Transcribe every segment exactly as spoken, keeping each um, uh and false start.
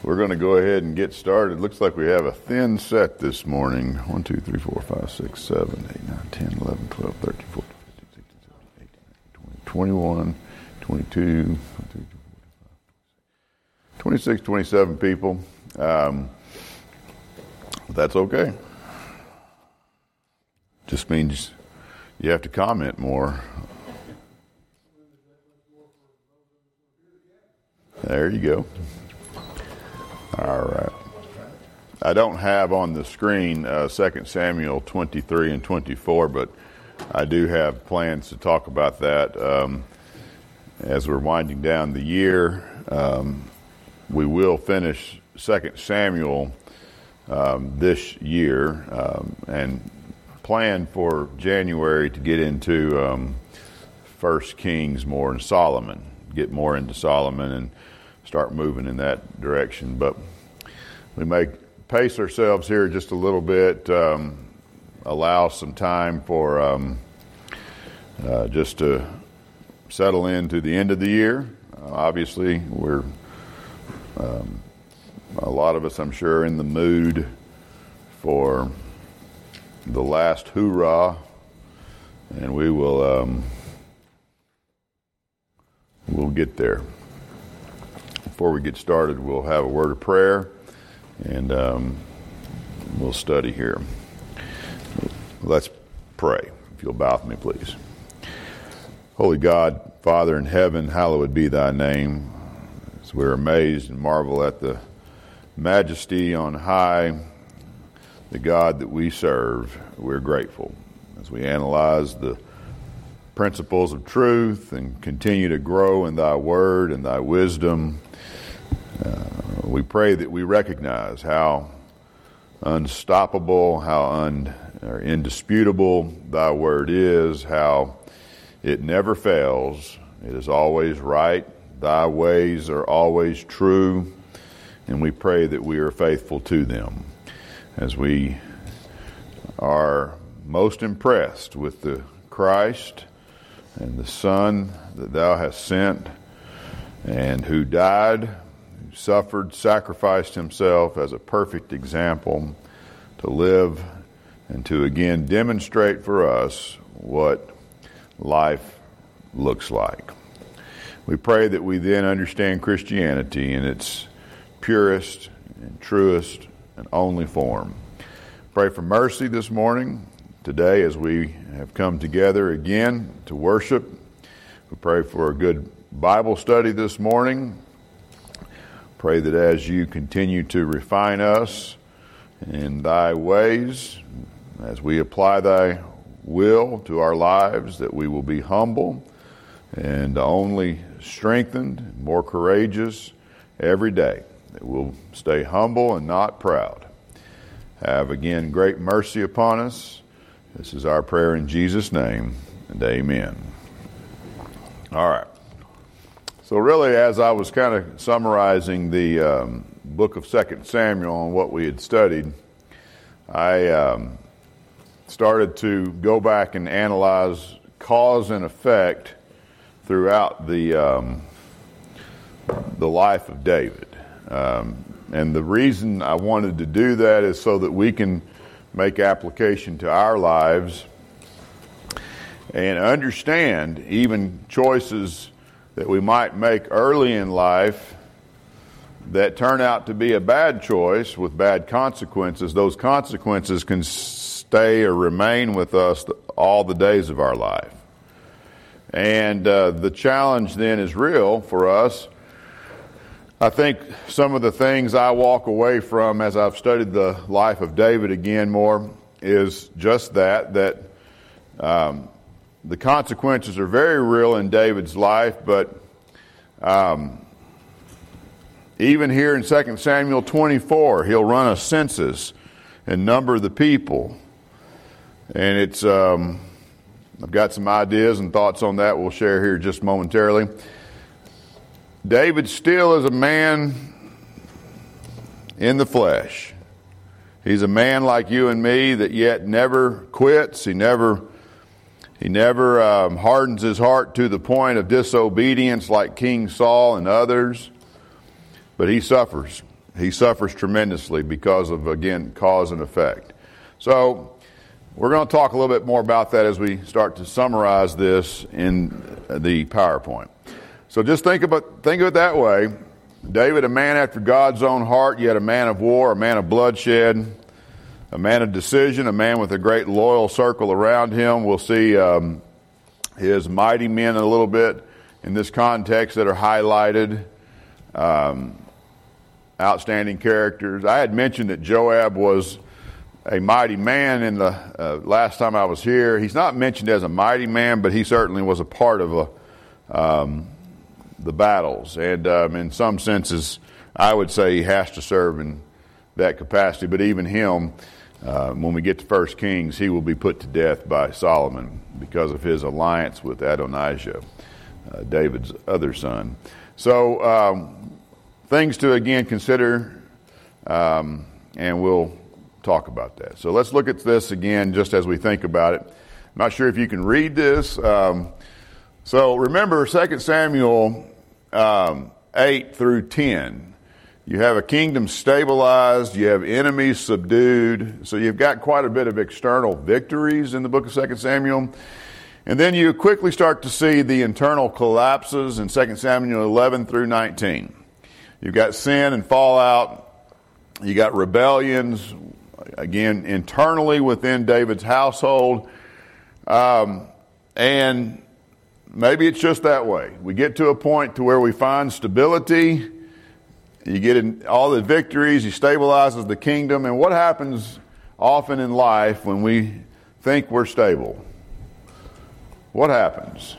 We're going to go ahead and get started. Looks like we have a thin set this morning. one, two, three, four, five, six, seven, eight, nine, ten, eleven, twelve, thirteen, fourteen, fifteen, sixteen, seventeen, eighteen, nineteen, twenty, twenty-one, twenty-two, twenty-six, twenty-seven people. Um, that's okay. Just means you have to comment more. There you go. All right. I don't have on the screen uh, Second Samuel twenty-three and twenty-four, but I do have plans to talk about that um, as we're winding down the year. Um, we will finish Second Samuel um, this year um, and plan for January to get into um, First Kings more and Solomon, get more into Solomon and start moving in that direction. But we may pace ourselves here just a little bit, um, allow some time for um, uh, just to settle into the end of the year. Uh, obviously, we're um, a lot of us, I'm sure, in the mood for the last hoorah, and we will um, we'll get there. Before we get started, we'll have a word of prayer, and um, we'll study here. Let's pray. If you'll bow with me, please. Holy God, Father in heaven, hallowed be thy name. As we're amazed and marvel at the majesty on high, the God that we serve, we're grateful. As we analyze the principles of truth and continue to grow in thy word and thy wisdom, Uh, we pray that we recognize how unstoppable, how un, or indisputable thy word is, how it never fails. It is always right. Thy ways are always true, and we pray that we are faithful to them. As we are most impressed with the Christ and the Son that thou hast sent, and who died, suffered, sacrificed himself as a perfect example to live and to again demonstrate for us what life looks like. We pray that we then understand Christianity in its purest and truest and only form. Pray for mercy this morning, today, as we have come together again to worship. We pray for a good Bible study this morning. Pray that as you continue to refine us in thy ways, as we apply thy will to our lives, that we will be humble and only strengthened, more courageous every day, that we'll stay humble and not proud. Have again great mercy upon us. This is our prayer in Jesus' name, and amen. All right. So really, as I was kind of summarizing the um, book of Second Samuel and what we had studied, I um, started to go back and analyze cause and effect throughout the um, the life of David. Um, and the reason I wanted to do that is so that we can make application to our lives and understand even choices that we might make early in life that turn out to be a bad choice with bad consequences. Those consequences can stay or remain with us all the days of our life. And uh, the challenge then is real for us. I think some of the things I walk away from as I've studied the life of David again more is just that, that um, the consequences are very real in David's life, but um, even here in Second Samuel twenty-four, he'll run a census and number the people. And it's, um, I've got some ideas and thoughts on that we'll share here just momentarily. David still is a man in the flesh. He's a man like you and me that yet never quits. He never He never um, hardens his heart to the point of disobedience like King Saul and others, but he suffers. he suffers tremendously because of, again, cause and effect. So we're going to talk a little bit more about that as we start to summarize this in the PowerPoint. So just think about think of it that way. David, a man after God's own heart, yet a man of war, a man of bloodshed, a man of decision, a man with a great loyal circle around him. We'll see um, his mighty men a little bit in this context that are highlighted. Um, outstanding characters. I had mentioned that Joab was a mighty man in the uh, last time I was here. He's not mentioned as a mighty man, but he certainly was a part of a, um, the battles. And um, in some senses, I would say he has to serve in that capacity. But even him, uh, when we get to First Kings, he will be put to death by Solomon because of his alliance with Adonijah, uh, David's other son. So um, things to, again, consider, um, and we'll talk about that. So let's look at this again just as we think about it. I'm not sure if you can read this. Um, so remember Second Samuel um, eight through ten. You have a kingdom stabilized. You have enemies subdued. So you've got quite a bit of external victories in the book of Second Samuel. And then you quickly start to see the internal collapses in Second Samuel eleven through nineteen. You've got sin and fallout. You got rebellions, again, internally within David's household. Um, and maybe it's just that way. We get to a point to where we find stability. You get in all the victories. He stabilizes the kingdom. And what happens often in life when we think we're stable? What happens?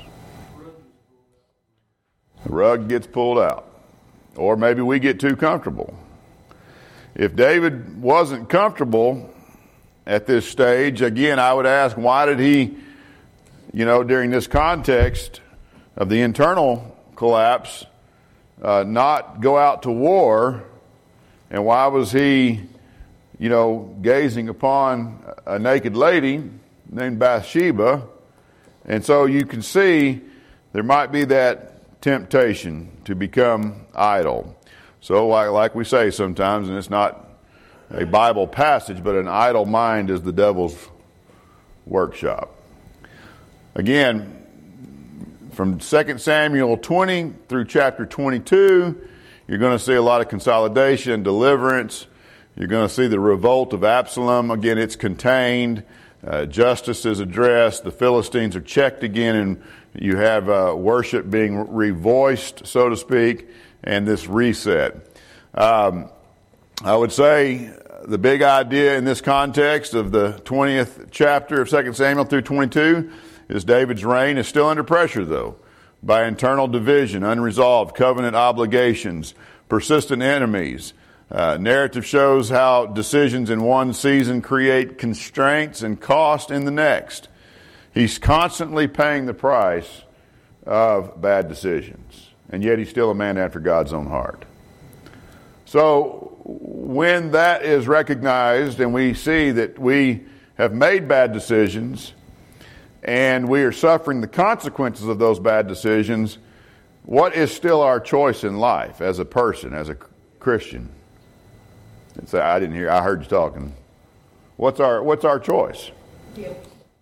The rug gets pulled out. Or maybe we get too comfortable. If David wasn't comfortable at this stage, again, I would ask, why did he, you know, during this context of the internal collapse, uh, not go out to war? And why was he, you know, gazing upon a naked lady named Bathsheba? And so you can see there might be that temptation to become idle. So like, like we say sometimes, and it's not a Bible passage, but an idle mind is the devil's workshop. Again, from Second Samuel twenty through chapter twenty-two, you're going to see a lot of consolidation, deliverance. You're going to see the revolt of Absalom. Again, it's contained. Uh, justice is addressed. The Philistines are checked again, and you have uh, worship being revoiced, so to speak, and this reset. Um, I would say the big idea in this context of the twentieth chapter of Second Samuel through twenty-two is David's reign is still under pressure, though, by internal division, unresolved covenant obligations, persistent enemies. Uh, narrative shows how decisions in one season create constraints and cost in the next. He's constantly paying the price of bad decisions, and yet he's still a man after God's own heart. So when that is recognized and we see that we have made bad decisions and we are suffering the consequences of those bad decisions, what is still our choice in life as a person, as a Christian? It's, I didn't hear. I heard you talking. What's our What's our choice? Yeah.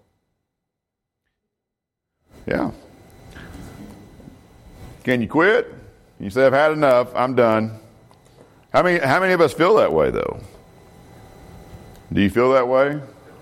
Yeah. Can you quit? You say, I've had enough. I'm done. How many How many of us feel that way, though? Do you feel that way?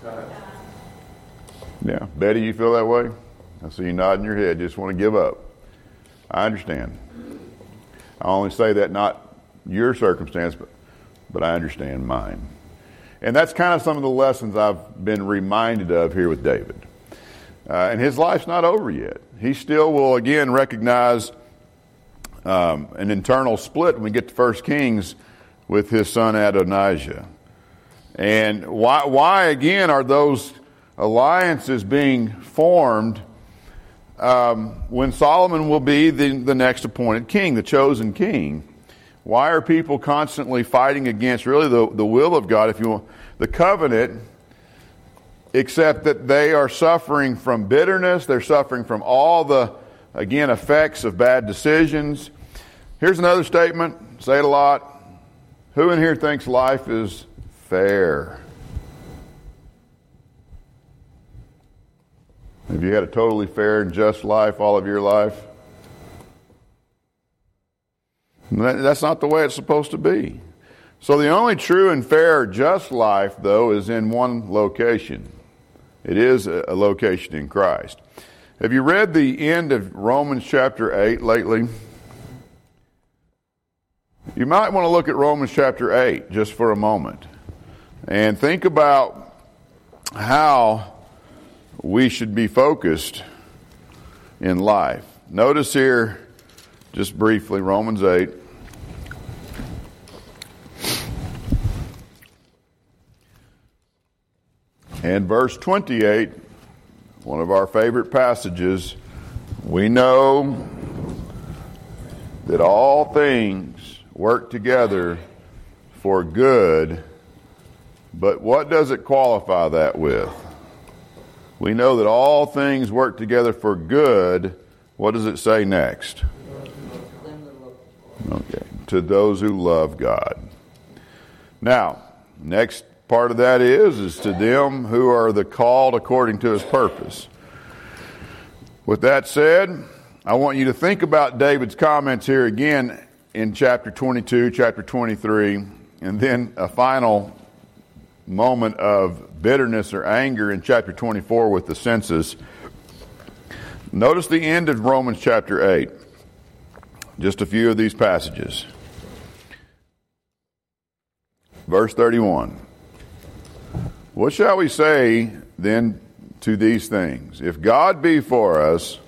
Yeah. Betty, you feel that way? I see you nodding your head. Just want to give up. I understand. I only say that not your circumstance, but but I understand mine. And that's kind of some of the lessons I've been reminded of here with David. Uh, and his life's not over yet. He still will, again, recognize um, an internal split when we get to First Kings with his son Adonijah. And why, why again, are those alliances being formed um, when Solomon will be the, the next appointed king, the chosen king? Why are people constantly fighting against really the, the will of God, if you want, the covenant, except that they are suffering from bitterness, they're suffering from all the, again, effects of bad decisions. Here's another statement, say it a lot. Who in here thinks life is fair? Have you had a totally fair and just life all of your life? That's not the way it's supposed to be. So the only true and fair, just life, though, is in one location. It is a location in Christ. Have you read the end of Romans chapter eight lately? You might want to look at Romans chapter eight just for a moment and think about how we should be focused in life. Notice here, just briefly, Romans eight. And verse twenty-eight, one of our favorite passages, we know that all things work together for good, but what does it qualify that with? We know that all things work together for good. What does it say next? Okay, to those who love God. Now, next part of that is, is to them who are the called according to his purpose. With that said, I want you to think about David's comments here again in chapter twenty-two, chapter twenty-three, and then a final moment of bitterness or anger in chapter twenty-four with the census. Notice the end of Romans chapter eight. Just a few of these passages. Verse thirty-one. What shall we say then to these things? If God be for us,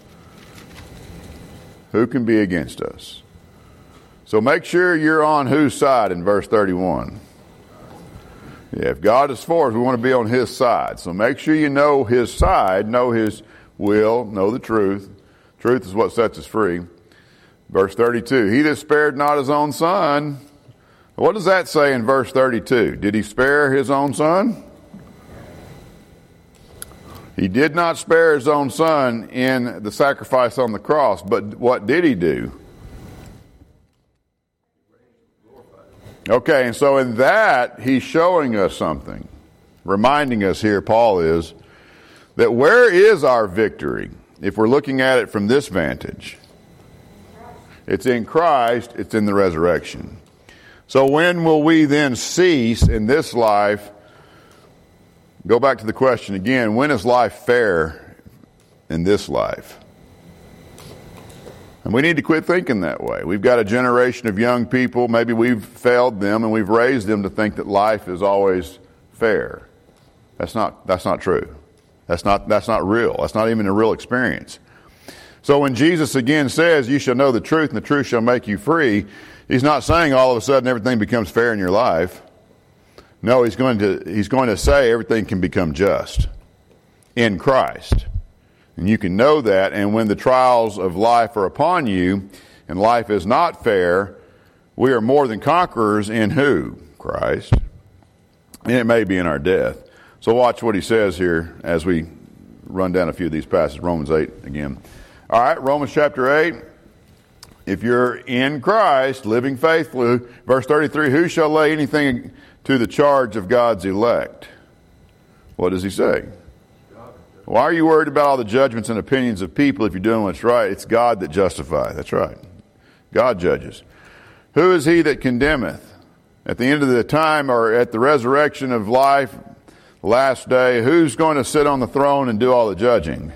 who can be against us? So make sure you're on whose side in verse thirty-one. Yeah, if God is for us, we want to be on his side. So make sure you know his side, know his will, know the truth. Truth is what sets us free. Verse thirty-two, he that spared not his own son. What does that say in verse thirty-two? Did he spare his own son? He did not spare his own son in the sacrifice on the cross, but what did he do? Okay, and so in that, he's showing us something. Reminding us here, Paul is, that where is our victory? If we're looking at it from this vantage. It's in Christ, it's in the resurrection. So when will we then cease in this life? Go back to the question again, when is life fair in this life? And we need to quit thinking that way. We've got a generation of young people, maybe we've failed them and we've raised them to think that life is always fair. That's not, that's not true. That's not, that's not real. That's not even a real experience. So when Jesus again says, you shall know the truth and the truth shall make you free, he's not saying all of a sudden everything becomes fair in your life. No, he's going to, he's going to say everything can become just in Christ. And you can know that, and when the trials of life are upon you, and life is not fair, we are more than conquerors in who? Christ. And it may be in our death. So watch what he says here as we run down a few of these passages. Romans eight again. All right, Romans chapter eight. If you're in Christ, living faithfully, verse thirty-three, who shall lay anything to the charge of God's elect? What does he say? Why are you worried about all the judgments and opinions of people if you're doing what's right? It's God that justifies. That's right. God judges. Who is he that condemneth? At the end of the time, or at the resurrection of life, last day, who's going to sit on the throne and do all the judging?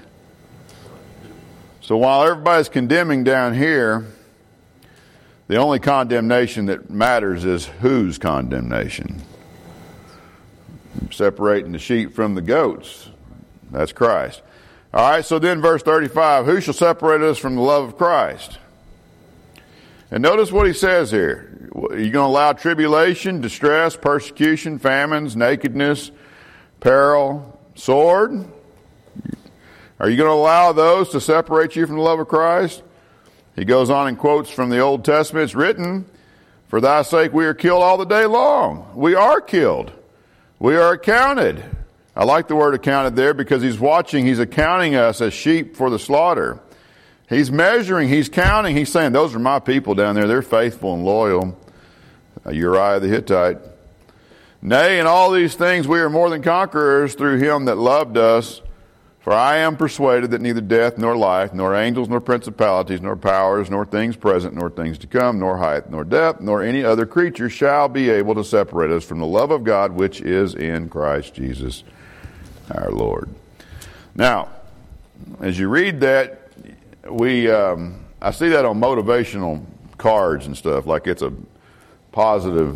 So while everybody's condemning down here, the only condemnation that matters is whose condemnation? Separating the sheep from the goats. That's Christ. All right, so then verse thirty-five, who shall separate us from the love of Christ? And notice what he says here. Are you going to allow tribulation, distress, persecution, famines, nakedness, peril, sword? Are you going to allow those to separate you from the love of Christ? He goes on and quotes from the Old Testament. It's written, for thy sake we are killed all the day long. We are killed. We are accounted. I like the word accounted there because he's watching, he's accounting us as sheep for the slaughter. He's measuring, he's counting, he's saying, those are my people down there. They're faithful and loyal. uh, Uriah the Hittite. Nay, in all these things we are more than conquerors through him that loved us. For I am persuaded that neither death, nor life, nor angels, nor principalities, nor powers, nor things present, nor things to come, nor height, nor depth, nor any other creature shall be able to separate us from the love of God which is in Christ Jesus our Lord. Now, as you read that, we um, I see that on motivational cards and stuff, like it's a positive.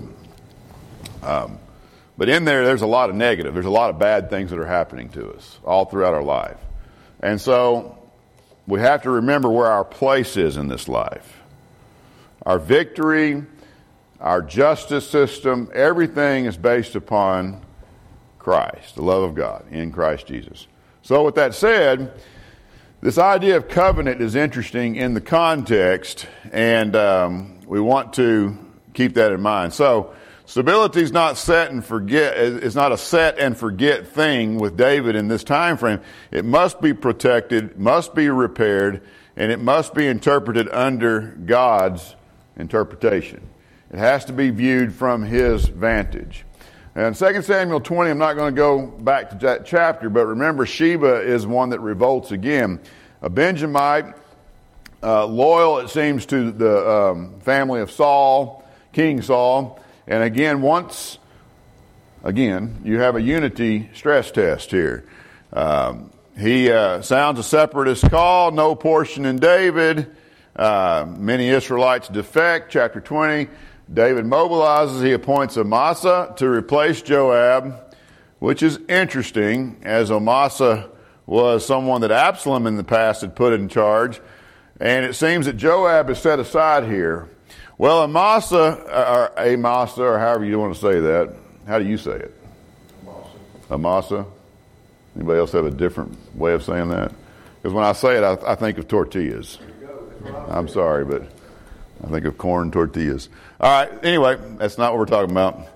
Um, But in there, there's a lot of negative. There's a lot of bad things that are happening to us all throughout our life. And so we have to remember where our place is in this life. Our victory, our justice system, everything is based upon Christ, the love of God in Christ Jesus. So with that said, this idea of covenant is interesting in the context, and um, we want to keep that in mind. So stability is not set and forget. It's not a set and forget thing with David in this time frame. It must be protected, must be repaired, and it must be interpreted under God's interpretation. It has to be viewed from His vantage. And Second Samuel twenty, I'm not going to go back to that chapter, but remember, Sheba is one that revolts again. A Benjamite, uh, loyal, it seems, to the um, family of Saul, King Saul. And again, once, again, you have a unity stress test here. Um, he uh, sounds a separatist call, no portion in David. Uh, many Israelites defect. Chapter twenty, David mobilizes. He appoints Amasa to replace Joab, which is interesting, as Amasa was someone that Absalom in the past had put in charge. And it seems that Joab is set aside here. Well, Amasa, or Amasa, or however you want to say that. How do you say it? Amasa. Amasa? Anybody else have a different way of saying that? Because when I say it, I, I think of tortillas. I'm sorry, but I think of corn tortillas. All right, anyway, that's not what we're talking about.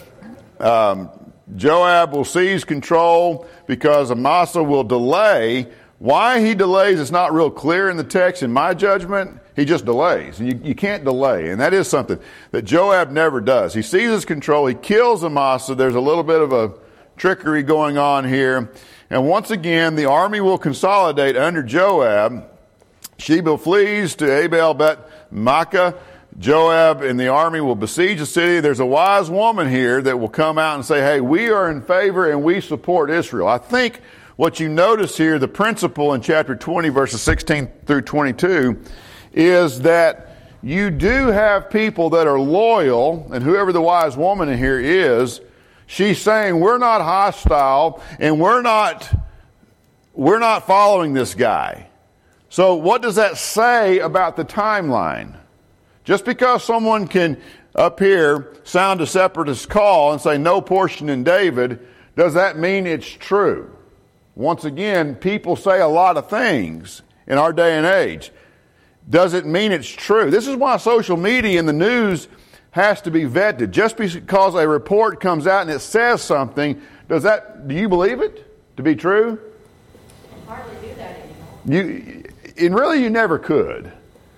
Um, Joab will seize control because Amasa will delay. Why he delays is not real clear in the text, in my judgment. He just delays, and you, you can't delay, and that is something that Joab never does. He seizes control, he kills Amasa. There's a little bit of a trickery going on here, and once again, the army will consolidate under Joab. Sheba flees to Abel Bet Makkah. Joab and the army will besiege the city. There's a wise woman here that will come out and say, hey, we are in favor and we support Israel. I think what you notice here, the principle in chapter twenty, verses sixteen through twenty-two, is that you do have people that are loyal, and whoever the wise woman in here is, she's saying we're not hostile and we're not we're not following this guy. So what does that say about the timeline? Just because someone can up here sound a separatist call and say no portion in David, does that mean it's true? Once again, people say a lot of things in our day and age. Does it mean it's true? This is why social media and the news has to be vetted. Just because a report comes out and it says something, does that, do you believe it to be true? You hardly do that anymore. You, and really you never could.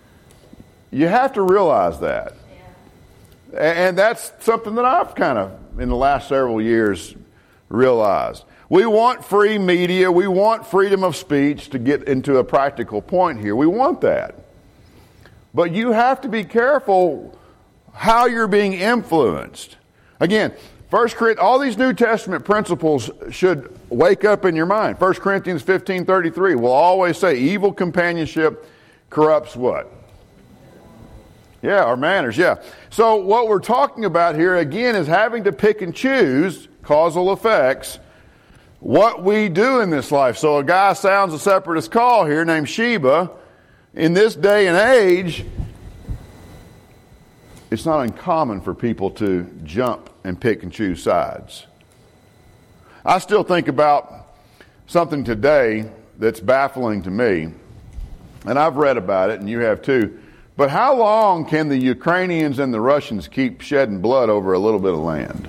You have to realize that. Yeah. And that's something that I've kind of, in the last several years, realized. We want free media. We want freedom of speech, to get into a practical point here. We want that. But you have to be careful how you're being influenced. Again, First Corinthians, all these New Testament principles should wake up in your mind. First Corinthians fifteen thirty-three will always say evil companionship corrupts what? Yeah, our manners, yeah. So what we're talking about here, again, is having to pick and choose causal effects, what we do in this life. So a guy sounds a separatist call here named Sheba. In this day and age, it's not uncommon for people to jump and pick and choose sides. I still think about something today that's baffling to me, and I've read about it, and you have too. But how long can the Ukrainians and the Russians keep shedding blood over a little bit of land?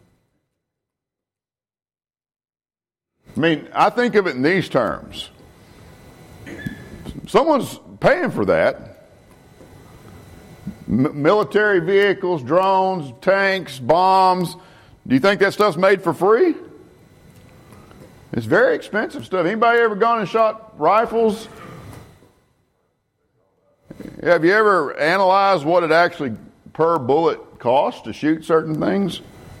I mean, I think of it in these terms. Someone's paying for that. M- military vehicles, drones, tanks, bombs. Do you think that stuff's made for free? It's very expensive stuff. Anybody ever gone and shot rifles? Have you ever analyzed what it actually per bullet costs to shoot certain things?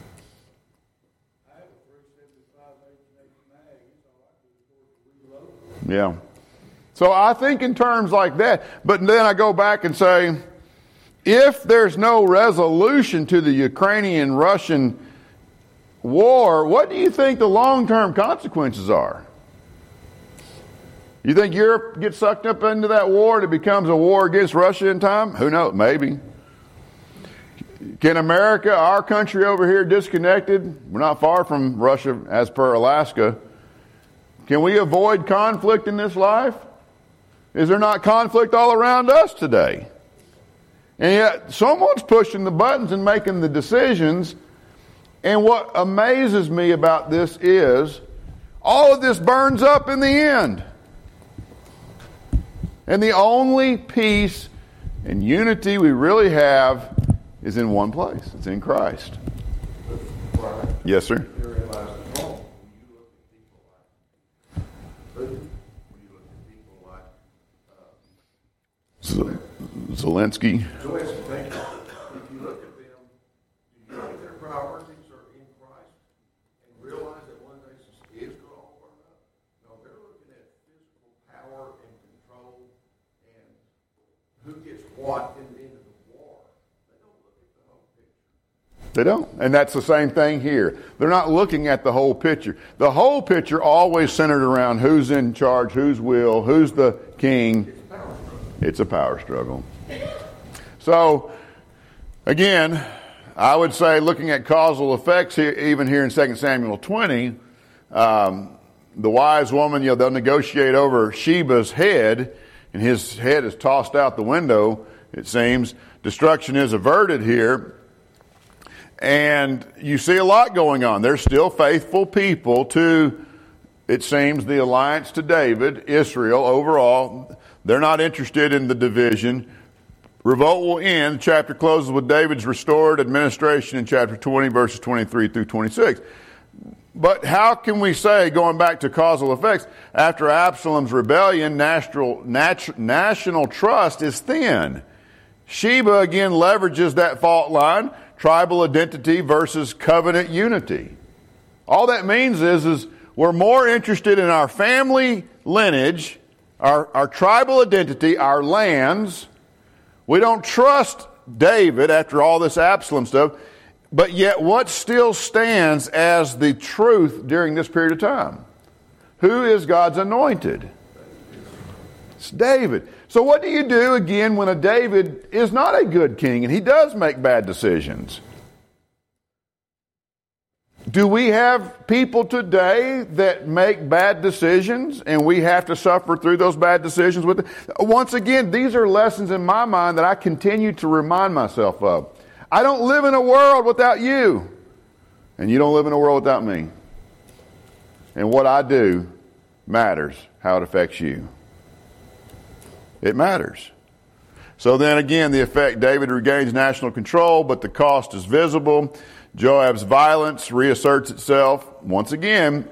Yeah. So I think in terms like that, but then I go back and say, if there's no resolution to the Ukrainian-Russian war, what do you think the long-term consequences are? You think Europe gets sucked up into that war and it becomes a war against Russia in time? Who knows? Maybe. Can America, our country over here, disconnected? We're not far from Russia as per Alaska. Can we avoid conflict in this life? Is there not conflict all around us today? And yet someone's pushing the buttons and making the decisions. And what amazes me about this is all of this burns up in the end. And the only peace and unity we really have is in one place. It's in Christ. Yes, sir. Zelensky. Zelensky, thank you. If you look at them, do you think their priorities are in Christ and realize that one day this is going to all burn up? No, they're looking at physical power and control and who gets what in the end of the war. They don't look at the whole picture. They don't. And that's the same thing here. They're not looking at the whole picture. The whole picture always centered around who's in charge, whose will, who's the king. It's a power struggle. So, again, I would say looking at causal effects here, even here in Second Samuel twenty, um, the wise woman, you know, they'll negotiate over Sheba's head, and his head is tossed out the window, it seems. Destruction is averted here. And you see a lot going on. There's still faithful people to, it seems, the alliance to David, Israel overall. They're not interested in the division. Revolt will end. The chapter closes with David's restored administration in chapter twenty, verses twenty-three through twenty-six. But how can we say, going back to causal effects, after Absalom's rebellion, national, nat- national trust is thin? Sheba again leverages that fault line, tribal identity versus covenant unity. All that means is, is we're more interested in our family lineage, Our, our tribal identity, our lands. We don't trust David after all this Absalom stuff, but yet what still stands as the truth during this period of time? Who is God's anointed? It's David. So what do you do again when a David is not a good king and he does make bad decisions? Do we have people today that make bad decisions and we have to suffer through those bad decisions with them? Once again, these are lessons in my mind that I continue to remind myself of. I don't live in a world without you, and you don't live in a world without me. And what I do matters, how it affects you. It matters. So then again, the effect, David regains national control, but the cost is visible. Joab's violence reasserts itself. Once again,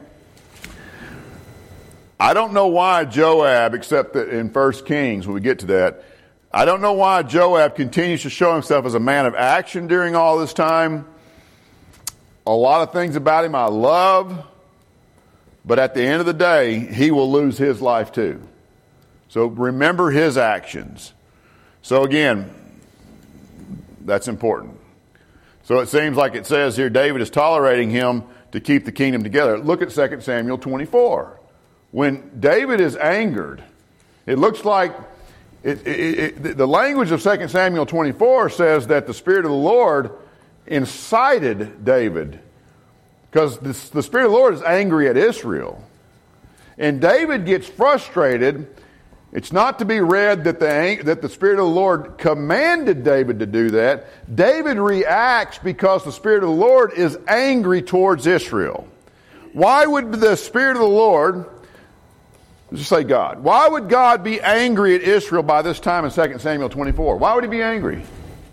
I don't know why Joab, except that in First Kings, when we get to that, I don't know why Joab continues to show himself as a man of action during all this time. A lot of things about him I love, but at the end of the day, he will lose his life too. So remember his actions. So again, that's important. So it seems like it says here David is tolerating him to keep the kingdom together. Look at Second Samuel twenty-four. When David is angered, it looks like it, it, it, the language of Second Samuel twenty-four says that the Spirit of the Lord incited David, because this, the Spirit of the Lord is angry at Israel. And David gets frustrated. It's not to be read that the, that the Spirit of the Lord commanded David to do that. David reacts because the Spirit of the Lord is angry towards Israel. Why would the Spirit of the Lord, let's just say God, why would God be angry at Israel by this time in Second Samuel twenty-four? Why would he be angry?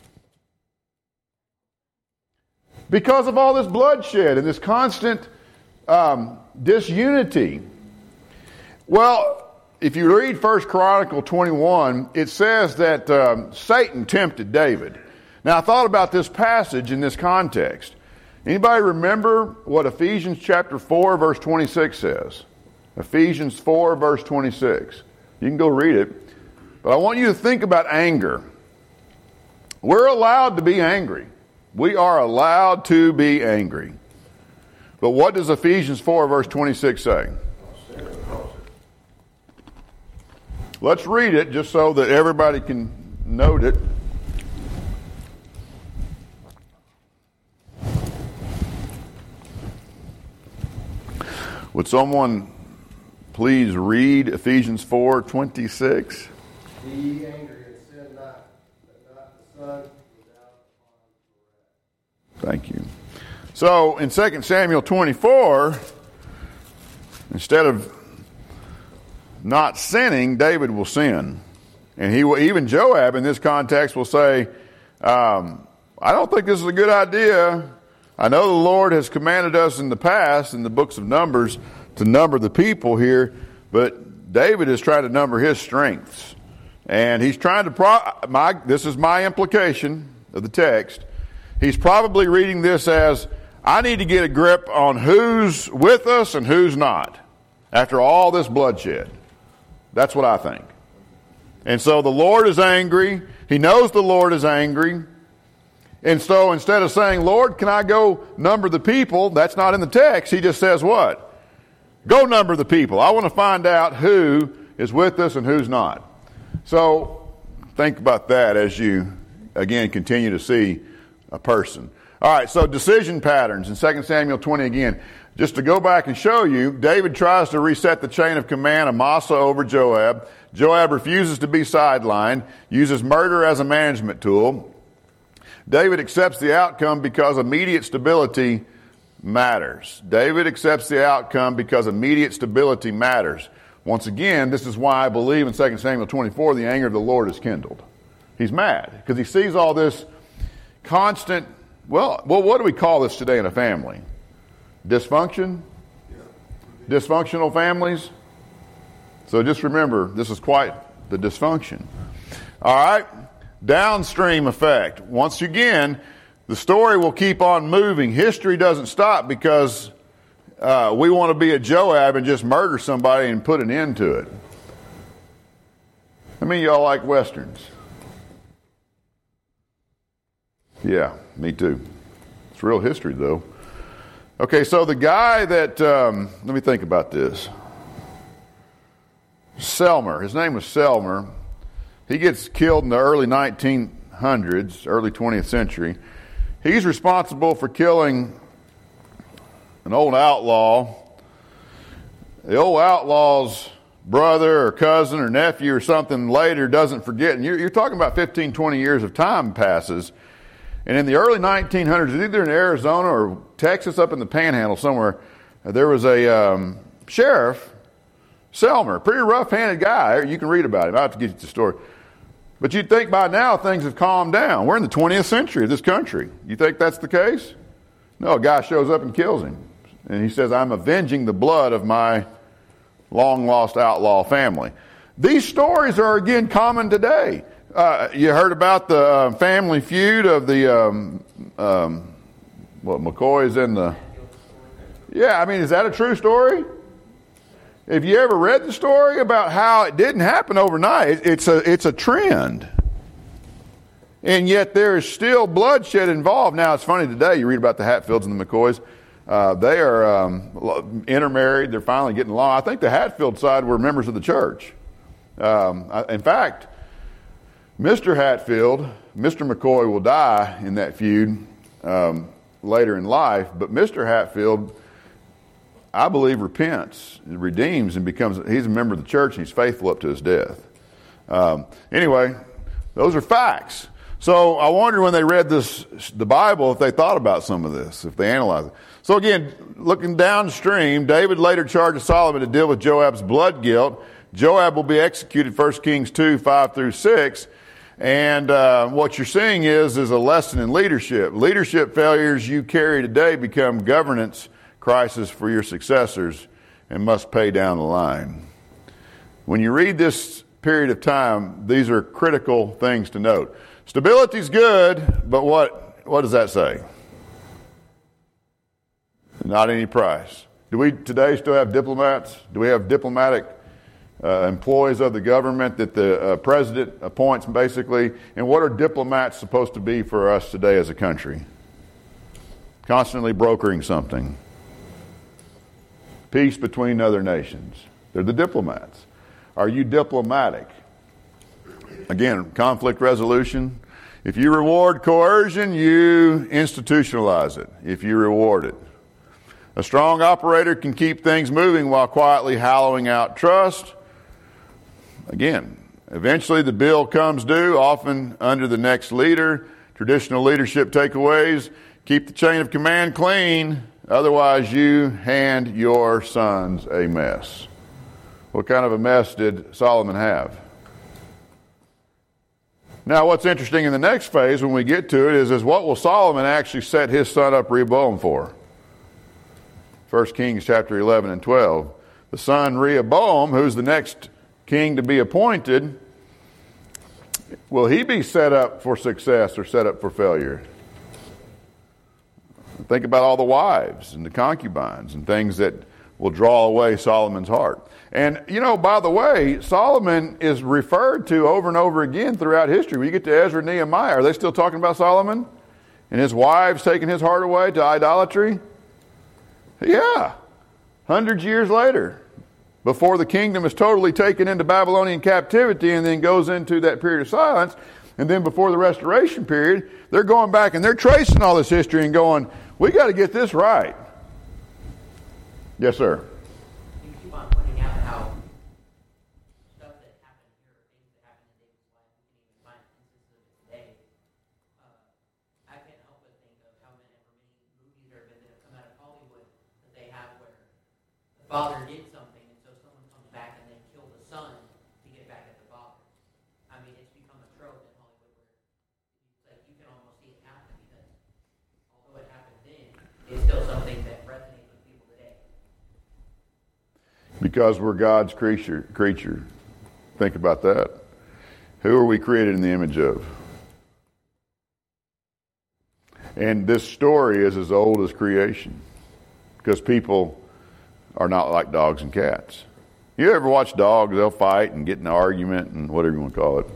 Because of all this bloodshed and this constant um, disunity. Well, if you read First Chronicles twenty-one, it says that um, Satan tempted David. Now, I thought about this passage in this context. Anybody remember what Ephesians chapter four, verse twenty-six says? Ephesians four, verse twenty-six. You can go read it. But I want you to think about anger. We're allowed to be angry. We are allowed to be angry. But what does Ephesians four, verse twenty-six say? Let's read it just so that everybody can note it. Would someone please read Ephesians four twenty-six? Be ye angry and sin not, that not the sun without upon wrath. Thank you. So in Second Samuel twenty-four, instead of not sinning, David will sin. And he will, even Joab in this context will say, um, I don't think this is a good idea. I know the Lord has commanded us in the past, in the books of Numbers, to number the people here, but David is trying to number his strengths. And he's trying to, pro- my, this is my implication of the text, he's probably reading this as, I need to get a grip on who's with us and who's not, after all this bloodshed. That's what I think. And so the Lord is angry. He knows the Lord is angry. And so instead of saying, Lord, can I go number the people? That's not in the text. He just says what? Go number the people. I want to find out who is with us and who's not. So think about that as you, again, continue to see a person. All right, so decision patterns in Second Samuel twenty again. Just to go back and show you, David tries to reset the chain of command, Amasa over Joab. Joab refuses to be sidelined, uses murder as a management tool. David accepts the outcome because immediate stability matters. David accepts the outcome because immediate stability matters. Once again, this is why I believe in Second Samuel twenty-four, the anger of the Lord is kindled. He's mad because he sees all this constant, well, well, what do we call this today in a family? Dysfunction? Dysfunctional families? So just remember, this is quite the dysfunction. All right? Downstream effect. Once again, the story will keep on moving. History doesn't stop because uh, we want to be a Joab and just murder somebody and put an end to it. How many of y'all like Westerns? Yeah, me too. It's real history, though. Okay, so the guy that, um, let me think about this. Selmer, his name was Selmer. He gets killed in the early nineteen hundreds, early twentieth century. He's responsible for killing an old outlaw. The old outlaw's brother or cousin or nephew or something later doesn't forget. And you're, you're talking about fifteen, twenty years of time passes. And in the early nineteen hundreds, either in Arizona or Texas, up in the Panhandle somewhere, there was a um, sheriff, Selmer, pretty rough-handed guy. You can read about him. I have to get you the story. But you'd think by now things have calmed down. We're in the twentieth century of this country. You think that's the case? No, a guy shows up and kills him. And he says, I'm avenging the blood of my long-lost outlaw family. These stories are, again, common today. Uh, you heard about the uh, family feud of the, um, um, what, McCoys and the... Yeah, I mean, is that a true story? Have you ever read the story about how it didn't happen overnight? It's a, it's a trend. And yet there is still bloodshed involved. Now, it's funny today, you read about the Hatfields and the McCoys. Uh, they are um, intermarried. They're finally getting along. I think the Hatfield side were members of the church. Um, I, in fact, Mister Hatfield, Mister McCoy will die in that feud um, later in life, but Mister Hatfield, I believe, repents, redeems, and becomes, he's a member of the church, and he's faithful up to his death. Um, anyway, those are facts. So I wonder when they read this, the Bible, if they thought about some of this, if they analyzed it. So again, looking downstream, David later charges Solomon to deal with Joab's blood guilt. Joab will be executed, First Kings two, five through six. And uh, what you're seeing is, is a lesson in leadership. Leadership failures you carry today become governance crisis for your successors and must pay down the line. When you read this period of time, these are critical things to note. Stability's good, but what, what does that say? Not any price. Do we today still have diplomats? Do we have diplomatic uh, employees of the government that the uh, president appoints basically? And what are diplomats supposed to be for us today as a country? Constantly brokering something. Peace between other nations. They're the diplomats. Are you diplomatic? Again, conflict resolution. If you reward coercion, you institutionalize it. If you reward it. A strong operator can keep things moving while quietly hollowing out trust. Again, eventually the bill comes due, often under the next leader. Traditional leadership takeaways: keep the chain of command clean, otherwise you hand your sons a mess. What kind of a mess did Solomon have? Now, what's interesting in the next phase when we get to it is, is what will Solomon actually set his son up Rehoboam for? First Kings chapter eleven and twelve. The son Rehoboam, who's the next king to be appointed, will he be set up for success or set up for failure? Think about all the wives and the concubines and things that will draw away Solomon's heart. And, you know, by the way, Solomon is referred to over and over again throughout history. When you get to Ezra and Nehemiah, are they still talking about Solomon? And his wives taking his heart away to idolatry? Yeah. Hundreds of years later, before the kingdom is totally taken into Babylonian captivity and then goes into that period of silence, and then before the restoration period, they're going back and they're tracing all this history and going, we got to get this right. Yes, sir. You keep on pointing out how stuff that happened here, things that happened in David's life, we can even find instances of it today. Uh, I can't help but think of how many, how many movies there have been that have come out of Hollywood that they have where the father did something, and so someone comes back and they kill the son to get back at the father. I mean, it's become a trope in Hollywood where it's like you can almost see it happen because although it happened then, it's still something that resonates with people today. Because we're God's creature, creature. Think about that. Who are we created in the image of? And this story is as old as creation. Because people are not like dogs and cats. You ever watch dogs? They'll fight and get in an argument and whatever you want to call it.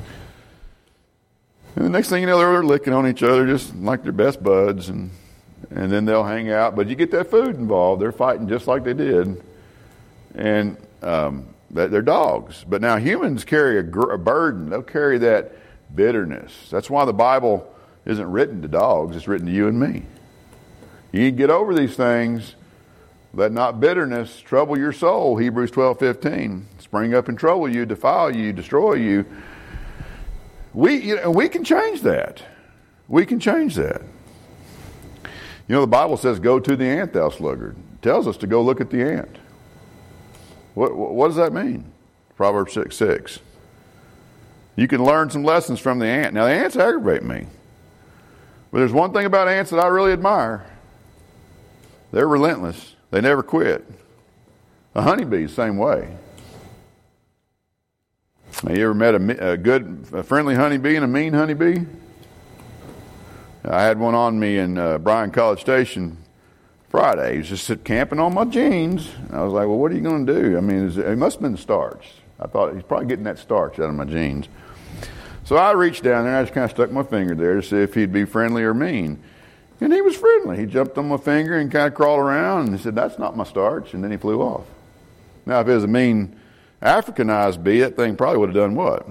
And the next thing you know, they're licking on each other just like they're best buds. And, and then they'll hang out. But you get that food involved. They're fighting just like they did. And um, they're dogs. But now humans carry a, gr- a burden. They'll carry that bitterness. That's why the Bible isn't written to dogs. It's written to you and me. You need to get over these things. Let not bitterness trouble your soul. Hebrews twelve fifteen. Spring up and trouble you, defile you, destroy you. We, you know, we can change that. We can change that. You know, the Bible says, go to the ant, thou sluggard. It tells us to go look at the ant. What, what does that mean? Proverbs six six. You can learn some lessons from the ant. Now, the ants aggravate me. But there's one thing about ants that I really admire. They're relentless. They never quit. A honeybee, same way. Have you ever met a, a good, a friendly honeybee and a mean honeybee? I had one on me in uh, Bryan College Station Friday. He was just sitting camping on my jeans. I was like, well, what are you going to do? I mean, it, it must have been starch. I thought he's probably getting that starch out of my jeans. So I reached down there and I just kind of stuck my finger there to see if he'd be friendly or mean. And he was friendly. He jumped on my finger and kind of crawled around and he said, that's not my starch. And then he flew off. Now, if it was a mean Africanized bee, that thing probably would have done what?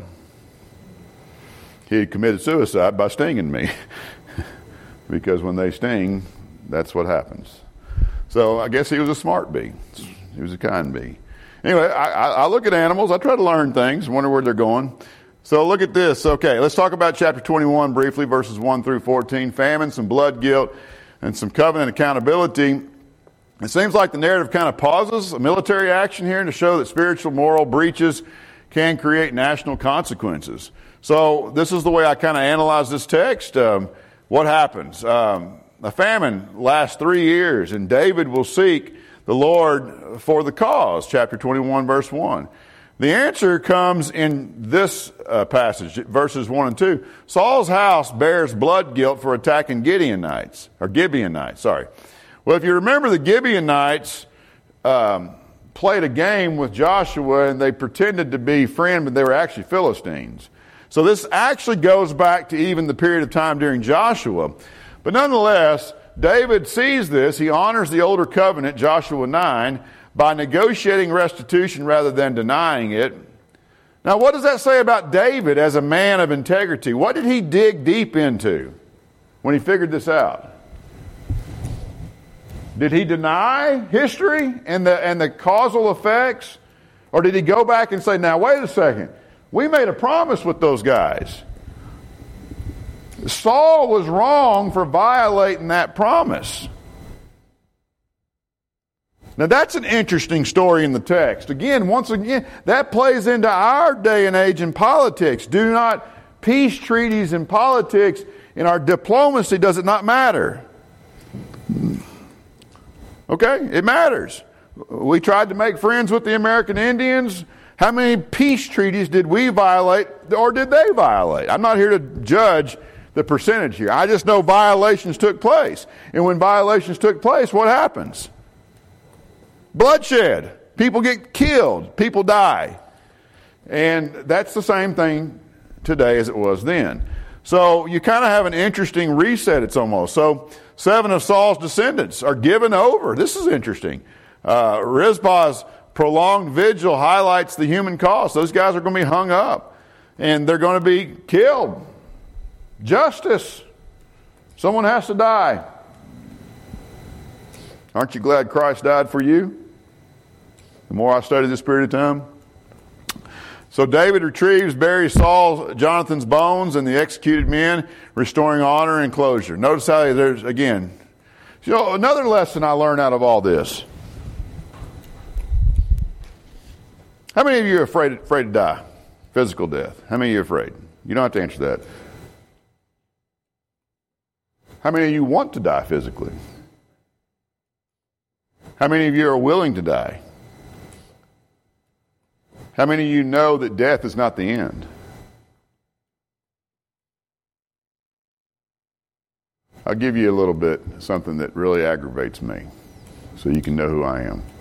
He had committed suicide by stinging me. Because when they sting, that's what happens. So I guess he was a smart bee. He was a kind bee. Anyway, I, I look at animals. I try to learn things, wonder where they're going. So look at this. Okay, let's talk about chapter twenty-one briefly, verses one through fourteen. Famine, some blood guilt, and some covenant accountability. It seems like the narrative kind of pauses a military action here to show that spiritual moral breaches can create national consequences. So this is the way I kind of analyze this text. Um, what happens? Um, a famine lasts three years, and David will seek the Lord for the cause, chapter twenty-one, verse one. The answer comes in this uh, passage, verses one and two. Saul's house bears blood guilt for attacking Gibeonites, or Gibeonites, sorry. Well, if you remember, the Gibeonites um, played a game with Joshua, and they pretended to be friends, but they were actually Philistines. So this actually goes back to even the period of time during Joshua. But nonetheless, David sees this. He honors the older covenant, Joshua nine, by negotiating restitution rather than denying it. Now, what does that say about David as a man of integrity? What did he dig deep into when he figured this out? Did he deny history and the, and the causal effects? Or did he go back and say, now, wait a second, we made a promise with those guys. Saul was wrong for violating that promise. Now that's an interesting story in the text. Again, once again, that plays into our day and age in politics. Do not, peace treaties in politics, in our diplomacy, does it not matter? Okay, it matters. We tried to make friends with the American Indians. How many peace treaties did we violate, or did they violate? I'm not here to judge the percentage here. I just know violations took place. And when violations took place, what happens? Bloodshed. People get killed. People die. And that's the same thing today as it was then. So you kind of have an interesting reset, it's almost. So seven of Saul's descendants are given over. This is interesting. Uh, Rizpah's prolonged vigil highlights the human cost. Those guys are going to be hung up. And they're going to be killed. Justice. Someone has to die. Aren't you glad Christ died for you? The more I study this period of time. So David retrieves, buries Saul, Jonathan's bones, and the executed men, restoring honor and closure. Notice how there's, again, you know, another lesson I learned out of all this. How many of you are afraid, afraid to die? Physical death. How many of you are afraid? You don't have to answer that. How many of you want to die physically? How many of you are willing to die? How many of you know that death is not the end? I'll give you a little bit, something that really aggravates me, so you can know who I am.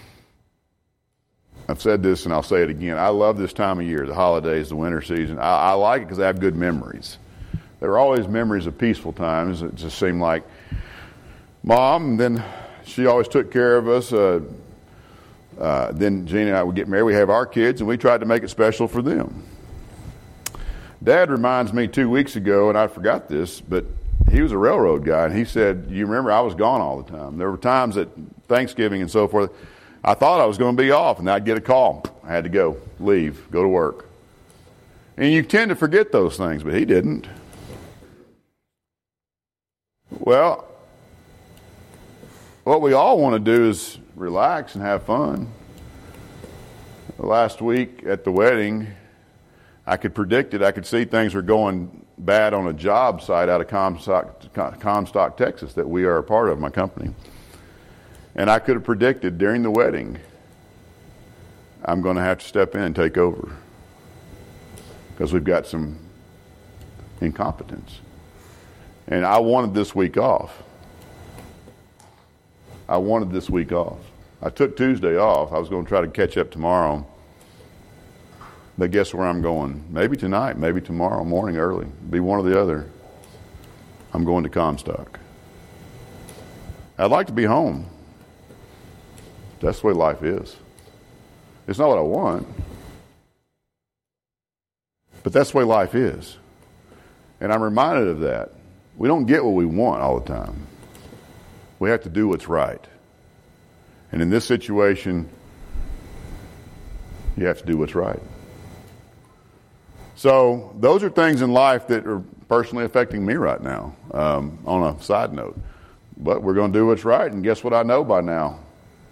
I've said this and I'll say it again. I love this time of year, the holidays, the winter season. I, I like it because I have good memories. There are always memories of peaceful times. It just seemed like Mom, and then she always took care of us. Uh, uh, then Gina and I would get married. We have our kids, and we tried to make it special for them. Dad reminds me two weeks ago, and I forgot this, but he was a railroad guy, and he said, you remember I was gone all the time. There were times at Thanksgiving and so forth, I thought I was going to be off, and I'd get a call. I had to go, leave, go to work. And you tend to forget those things, but he didn't. Well, what we all want to do is relax and have fun. Last week at the wedding, I could predict it. I could see things were going bad on a job site out of Comstock, Comstock, Texas, that we are a part of, my company. And I could have predicted during the wedding, I'm going to have to step in and take over because we've got some incompetence. And I wanted this week off. I wanted this week off. I took Tuesday off. I was going to try to catch up tomorrow. But guess where I'm going? Maybe tonight, maybe tomorrow morning early. Be one or the other. I'm going to Comstock. I'd like to be home. That's the way life is. It's not what I want. But that's the way life is. And I'm reminded of that. We don't get what we want all the time. We have to do what's right. And in this situation, you have to do what's right. So those are things in life that are personally affecting me right now, um, on a side note. But we're going to do what's right, and guess what I know by now?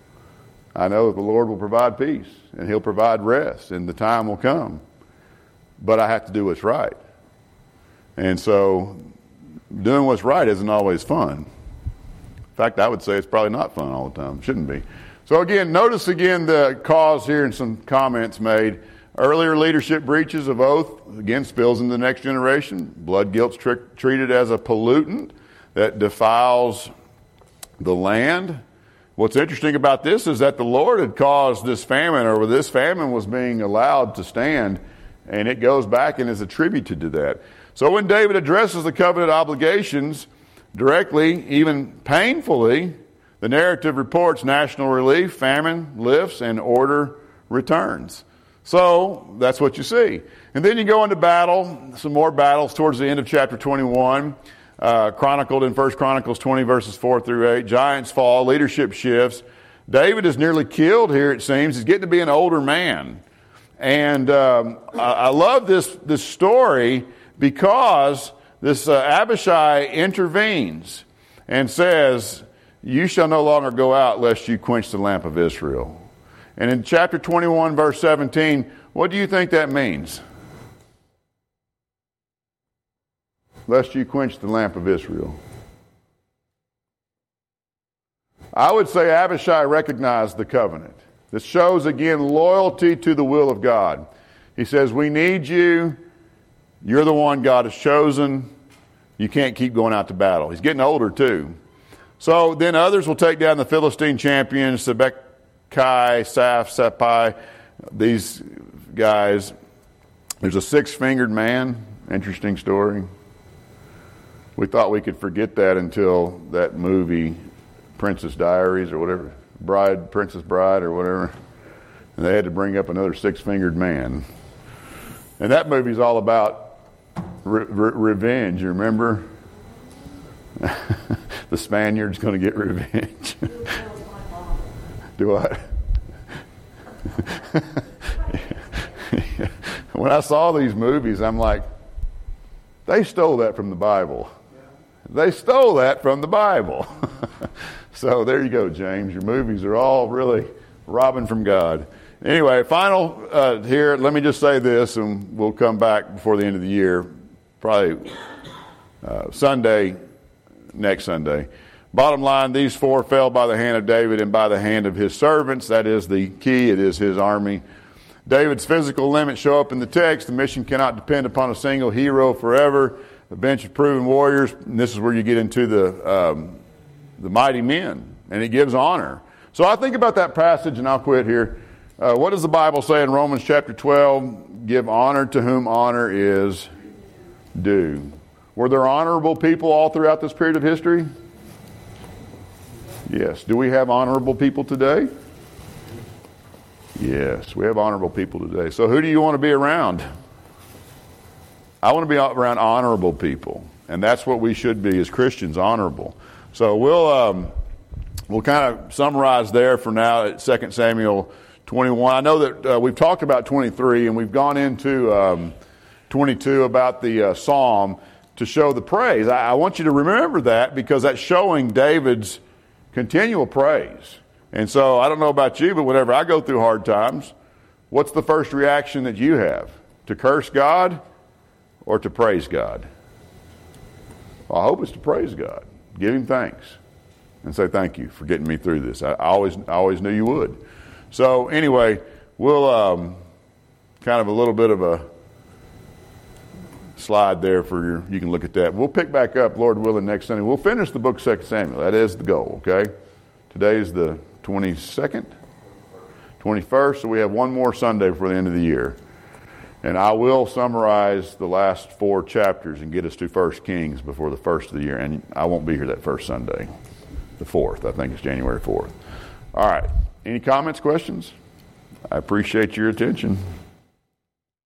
I know that the Lord will provide peace, and He'll provide rest, and the time will come but I have to do what's right. And so doing what's right isn't always fun. In fact, I would say it's probably not fun all the time. It shouldn't be. So again, notice again the cause here and some comments made. Earlier leadership breaches of oath, again, spills into the next generation. Blood guilt's tr- treated as a pollutant that defiles the land. What's interesting about this is that the Lord had caused this famine, or this famine was being allowed to stand, and it goes back and is attributed to that. So when David addresses the covenant obligations directly, even painfully, the narrative reports national relief, famine lifts, and order returns. So that's what you see. And then you go into battle, some more battles towards the end of chapter twenty-one, uh, chronicled in First Chronicles twenty, verses four through eight. Giants fall, leadership shifts. David is nearly killed here, it seems. He's getting to be an older man. And um, I, I love this, this story because this uh, Abishai intervenes and says, "You shall no longer go out lest you quench the lamp of Israel." And in chapter twenty-one, verse seventeen, what do you think that means? Lest you quench the lamp of Israel. I would say Abishai recognized the covenant. This shows, again, loyalty to the will of God. He says, we need you. You're the one God has chosen. You can't keep going out to battle. He's getting older, too. So then others will take down the Philistine champions, Sebek, Kai, Saph, Seppai, these guys. There's a six-fingered man. Interesting story. We thought we could forget that until that movie, Princess Diaries or whatever, Bride, Princess Bride or whatever. And they had to bring up another six-fingered man. And that movie's all about re- re- revenge, you remember? The Spaniard's going to get revenge. Do what? When I saw these movies, I'm like, they stole that from the Bible. They stole that from the Bible. So there you go, James. Your movies are all really robbing from God. Anyway, final uh, here, let me just say this, and we'll come back before the end of the year, probably uh, Sunday, next Sunday. Bottom line, these four fell by the hand of David and by the hand of his servants. That is the key. It is his army. David's physical limits show up in the text. The mission cannot depend upon a single hero forever. A bench of proven warriors. And this is where you get into the um, the mighty men, and it gives honor. So I think about that passage, and I'll quit here. Uh, what does the Bible say in Romans chapter twelve? Give honor to whom honor is due. Were there honorable people all throughout this period of history? Yes. Do we have honorable people today? Yes, we have honorable people today. So who do you want to be around? I want to be around honorable people. And that's what we should be as Christians, honorable. So we'll um, we'll kind of summarize there for now at Second Samuel twenty-one. I know that uh, we've talked about twenty-three, and we've gone into um, twenty-two about the uh, psalm to show the praise. I, I want you to remember that because that's showing David's continual praise. And so I don't know about you, but whenever I go through hard times, what's the first reaction that you have? To curse God or to praise God? Well, I hope it's to praise God. Give him thanks and say thank you for getting me through this. I, I always I always knew you would. So anyway, we'll um, kind of a little bit of a slide there for your, you can look at that. We'll pick back up, Lord willing, next Sunday. We'll finish the book of Second Samuel. That is the goal, okay? Today is the twenty-second, twenty-first, so we have one more Sunday before the end of the year. And I will summarize the last four chapters and get us to First Kings before the first of the year. And I won't be here that first Sunday, the fourth. I think it's January fourth. All right. Any comments, questions? I appreciate your attention.